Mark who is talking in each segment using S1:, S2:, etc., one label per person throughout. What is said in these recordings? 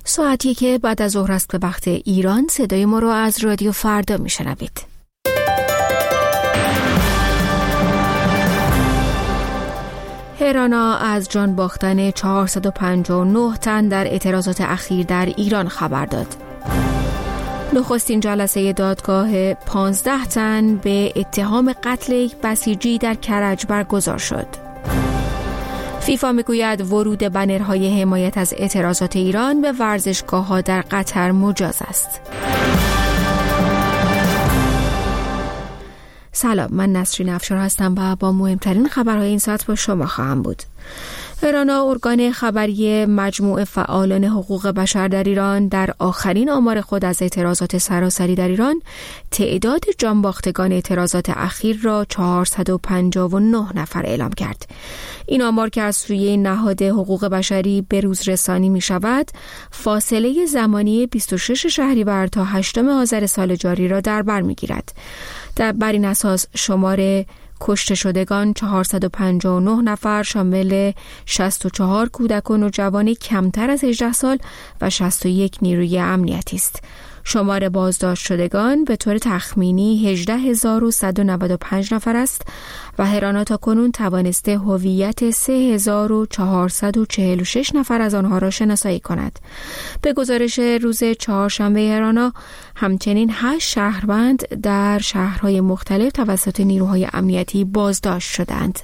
S1: ساعتی که بعد از ظهر است به وقت ایران. صدای ما رو از رادیو فردا میشنوید. هرانا از جان باختن 459 تن در اعتراضات اخیر در ایران خبر داد. نخستین جلسه دادگاه 15 تن به اتهام قتل یک بسیجی در کرج برگزار شد. فیفا میگوید ورود بنرهای حمایت از اعتراضات ایران به ورزشگاه‌ها در قطر مجاز است. سلام، من نسرین افشار هستم و با مهمترین خبرهای این ساعت با شما خواهم بود. هرانا، ارگان خبری مجموعه فعالان حقوق بشر در ایران، در آخرین آمار خود از اعتراضات سراسری در ایران تعداد جانباختگان اعتراضات اخیر را 459 نفر اعلام کرد. این آمار که از سوی نهاد حقوق بشری به روز رسانی می شود، فاصله زمانی 26 شهریور تا 8 آذر سال جاری را در بر می گیرد. بر این اساس شمار کشته شدگان 459 نفر شامل 64 کودک و نوجوان کمتر از 18 سال و 61 نیروی امنیتی است. شمار بازداشت شدگان به طور تخمینی 18195 نفر است و هرانا تا کنون توانسته هویت 3446 نفر از آنها را شناسایی کند. به گزارش روز چهارشنبه هرانا، همچنین 8 شهروند در شهرهای مختلف توسط نیروهای امنیتی بازداشت شدند.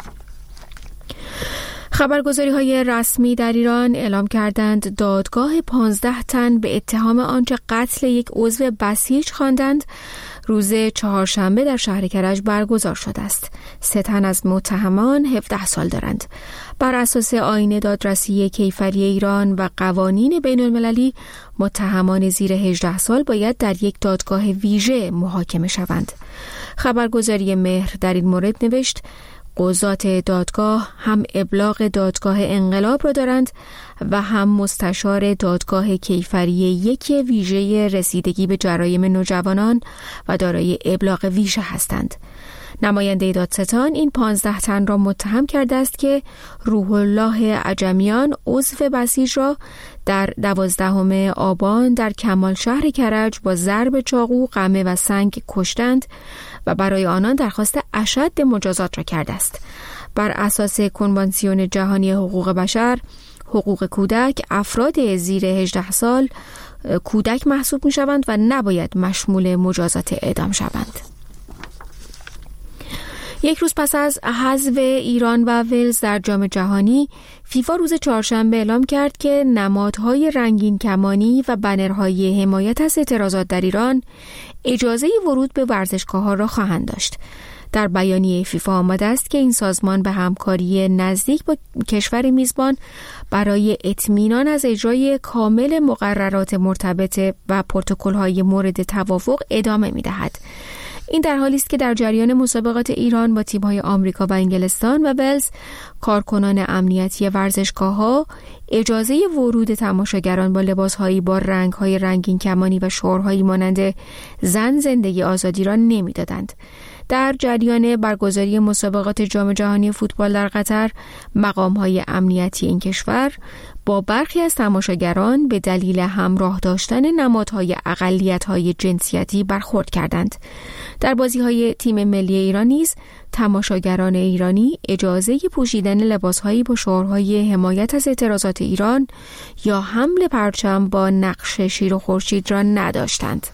S1: خبرگزاری‌های رسمی در ایران اعلام کردند دادگاه 15 تن به اتهام آنچه قتل یک عضو بسیج خواندند روز چهارشنبه در شهر کرج برگزار شده است. 3 تن از متهمان 17 سال دارند. بر اساس آیین دادرسی کیفری ایران و قوانین بین المللی، متهمان زیر 18 سال باید در یک دادگاه ویژه محاکمه شوند. خبرگزاری مهر در این مورد نوشت قضات دادگاه هم ابلاغ دادگاه انقلاب را دارند و هم مستشار دادگاه کیفری یک ویژه رسیدگی به جرایم نوجوانان و دارای ابلاغ ویژه هستند. نماینده دادستان این 15 تن را متهم کرده است که روح الله عجمیان عضو بسیج را در 12 آبان در کمال شهر کرج با ضرب چاقو، قمه و سنگ کشتند و برای آنان درخواست اشد مجازات را کرده است. بر اساس کنوانسیون جهانی حقوق بشر، حقوق کودک، افراد زیر 18 سال کودک محسوب می شوند و نباید مشمول مجازات اعدام شوند. یک روز پس از حذف ایران و ولز در جام جهانی، فیفا روز چهارشنبه اعلام کرد که نمادهای رنگین کمانی و بنرهای حمایت از اعتراضات در ایران اجازه ورود به ورزشگاه‌ها را خواهند داشت. در بیانیه فیفا آمده است که این سازمان به همکاری نزدیک با کشور میزبان برای اطمینان از اجرای کامل مقررات مرتبط و پروتکل‌های مورد توافق ادامه می‌دهد. این در حالی است که در جریان مسابقات ایران با تیم‌های آمریکا و انگلستان و ولز، کارکنان امنیتی ورزشگاه‌ها اجازه ورود تماشاگران با لباس‌هایی با رنگ‌های رنگین کمانی و شعارهایی مانند زن زندگی آزادی را نمی‌دادند. در جریان برگزاری مسابقات جام جهانی فوتبال در قطر، مقام‌های امنیتی این کشور با برخی از تماشاگران به دلیل همراه داشتن نمادهای اقلیت‌های جنسیتی برخورد کردند. در بازی‌های تیم ملی ایران نیز تماشاگران ایرانی اجازه پوشیدن لباس‌هایی با شعارهای حمایت از اعتراضات ایران یا حمل پرچم با نقش شیر و خورشید را نداشتند.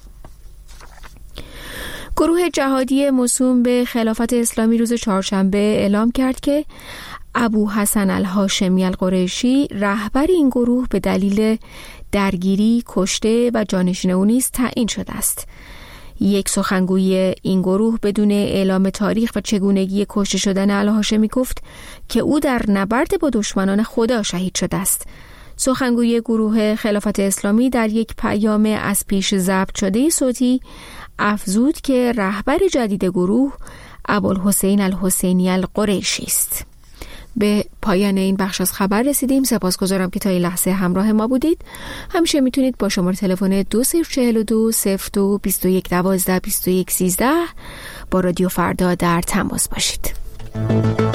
S1: گروه جهادی موسوم به خلافت اسلامی روز چهارشنبه اعلام کرد که ابو حسن الهاشمی القریشی رهبر این گروه به دلیل درگیری، کشته و جانشین او نیز تعیین شده است. یک سخنگوی این گروه بدون اعلام تاریخ و چگونگی کشته شدن الهاشمی گفت که او در نبرد با دشمنان خدا شهید شده است. سخنگوی گروه خلافت اسلامی در یک پیام از پیش ضبط شده صوتی افزود که رهبر جدید گروه ابوالحسین الحسینی القریشی است. به پایان این بخش از خبر رسیدیم. سپاسگزارم که تا این لحظه همراه ما بودید. همیشه میتونید با شماره تلفن 2042 02 21 12 21 13 با رادیو فردا در تماس باشید.